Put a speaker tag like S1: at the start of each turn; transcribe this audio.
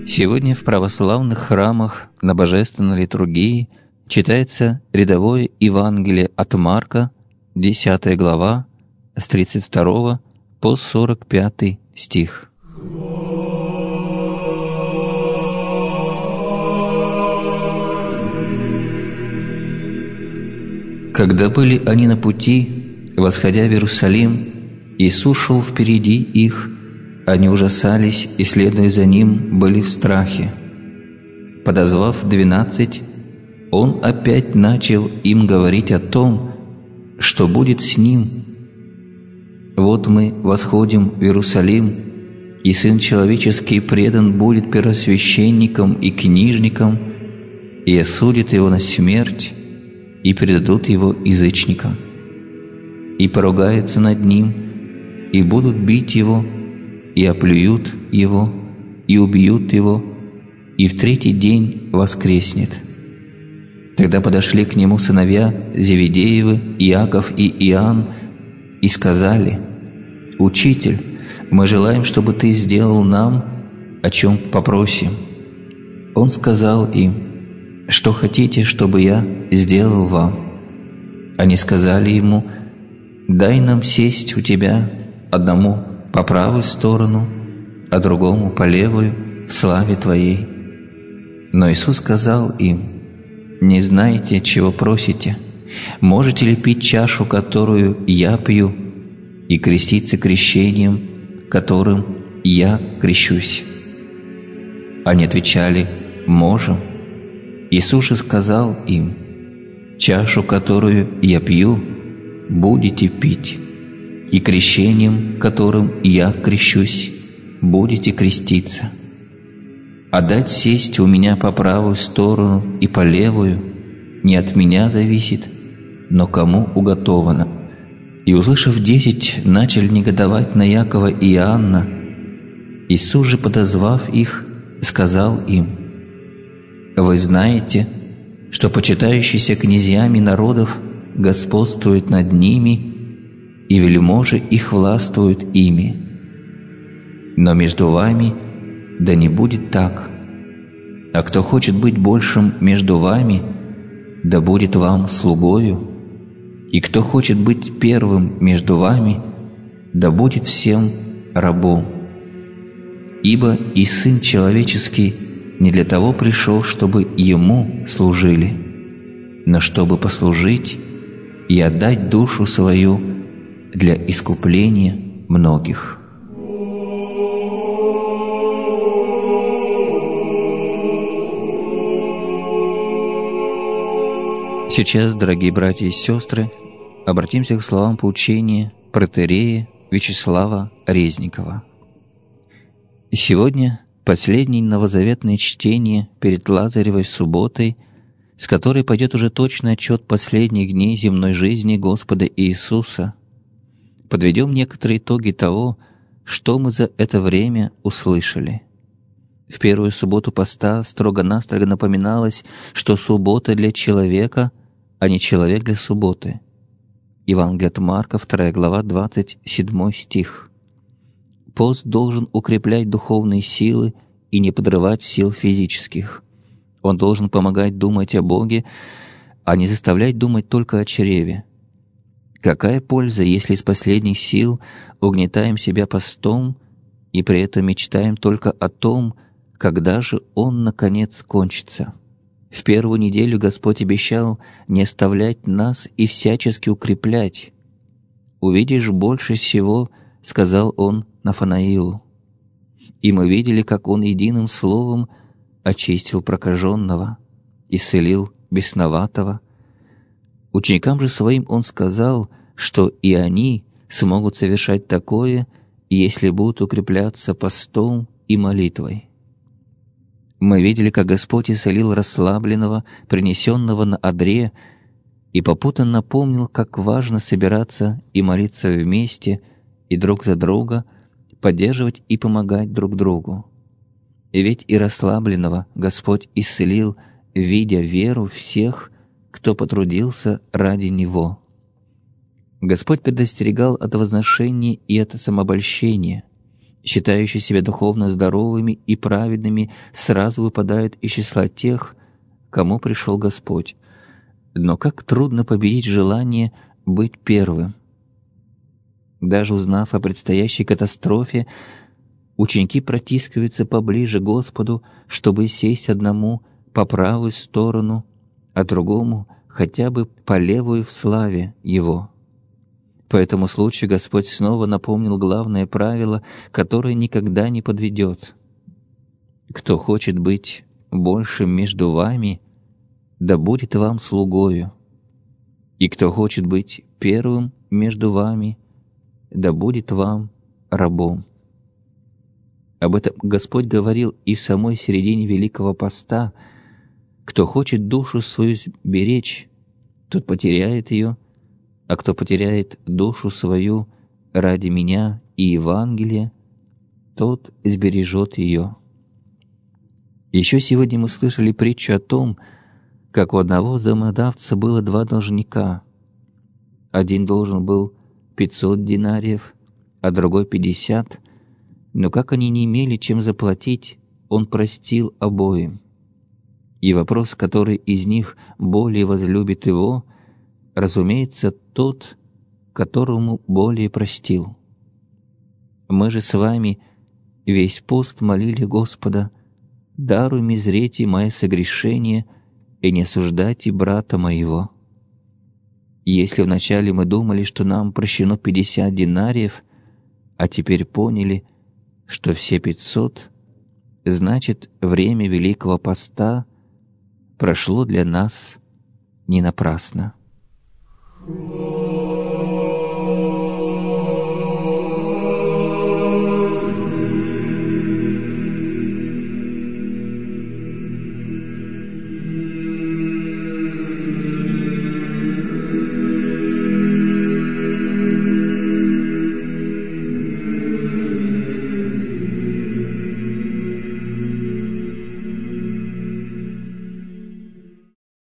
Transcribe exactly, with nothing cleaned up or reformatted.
S1: Сегодня в православных храмах на Божественной литургии читается рядовое Евангелие от Марка, десятая глава, с тридцать второго по сорок пятый стих. Когда были они на пути, восходя в Иерусалим, Иисус шел впереди их, они ужасались и, следуя за Ним, были в страхе. Подозвав двенадцать, Он опять начал им говорить о том, что будет с Ним. «Вот мы восходим в Иерусалим, и Сын Человеческий предан будет первосвященникам и книжникам, и осудят Его на смерть, и предадут Его язычникам, и поругаются над Ним, и будут бить Его, и оплюют Его, и убьют Его, и в третий день воскреснет». Тогда подошли к Нему сыновья Зеведеевы, Иаков и Иоанн, и сказали: «Учитель, мы желаем, чтобы Ты сделал нам, о чем попросим». Он сказал им: «Что хотите, чтобы я сделал вам?» Они сказали Ему: «Дай нам сесть у Тебя, одному по правую сторону, а другому по левую, в славе Твоей». Но Иисус сказал им: «Не знаете, чего просите? Можете ли пить чашу, которую я пью, и креститься крещением, которым я крещусь?» Они отвечали: «Можем». Иисус же сказал им: «Чашу, которую я пью, будете пить, и крещением, которым я крещусь, будете креститься. А дать сесть у меня по правую сторону и по левую не от меня зависит, но кому уготовано». И, услышав десять, начали негодовать на Иакова и Иоанна. Иисус же, подозвав их, сказал им: «Вы знаете, что почитающийся князьями народов господствует над ними, и вельможи их властвуют ими. Но между вами да не будет так. А кто хочет быть большим между вами, да будет вам слугою, и кто хочет быть первым между вами, да будет всем рабом. Ибо и Сын Человеческий не для того пришел, чтобы Ему служили, но чтобы послужить и отдать душу свою для искупления многих». Сейчас, дорогие братья и сестры, обратимся к словам поучения протоиерея Вячеслава Резникова. Сегодня последнее новозаветное чтение перед Лазаревой субботой, с которой пойдет уже точный отчет последних дней земной жизни Господа Иисуса. Подведем некоторые итоги того, что мы за это время услышали. В первую субботу поста строго-настрого напоминалось, что суббота для человека, а не человек для субботы. Евангелие от Марка, вторая глава, двадцать седьмой стих. Пост должен укреплять духовные силы и не подрывать сил физических. Он должен помогать думать о Боге, а не заставлять думать только о чреве. Какая польза, если из последних сил угнетаем себя постом и при этом мечтаем только о том, когда же он, наконец, кончится? В первую неделю Господь обещал не оставлять нас и всячески укреплять. «Увидишь больше всего», — сказал Он Нафанаилу. И мы видели, как Он единым словом очистил прокаженного, исцелил бесноватого. Ученикам же Своим Он сказал, что и они смогут совершать такое, если будут укрепляться постом и молитвой. Мы видели, как Господь исцелил расслабленного, принесенного на одре, и попутно напомнил, как важно собираться и молиться вместе, и друг за друга, поддерживать и помогать друг другу. И ведь и расслабленного Господь исцелил, видя веру всех, кто потрудился ради Него. Господь предостерегал от возношения и от самообольщения. считающие себя духовно здоровыми и праведными, сразу выпадают из числа тех, кому пришел Господь. Но как трудно победить желание быть первым. Даже узнав о предстоящей катастрофе, ученики протискиваются поближе к Господу, чтобы сесть одному по правую сторону, а другому хотя бы по левую в славе Его. По этому случаю Господь снова напомнил главное правило, которое никогда не подведет. «Кто хочет быть большим между вами, да будет вам слугою, и кто хочет быть первым между вами, да будет вам рабом». Об этом Господь говорил и в самой середине Великого Поста. «Кто хочет душу свою беречь, тот потеряет ее, а кто потеряет душу свою ради Меня и Евангелия, тот сбережет ее». Еще сегодня мы слышали притчу о том, как у одного взаимодавца было два должника. Один должен был пятьсот динариев, а другой пятьдесят, но как они не имели чем заплатить, он простил обоим. И вопрос, который из них более возлюбит его, разумеется, тот, которому более простил. Мы же с вами весь пост молили Господа: «Даруй мне зреть и мое согрешение, и не осуждайте брата моего». Если вначале мы думали, что нам прощено пятьдесят динариев, а теперь поняли, что все пятьсот, значит, время Великого Поста прошло для нас не напрасно.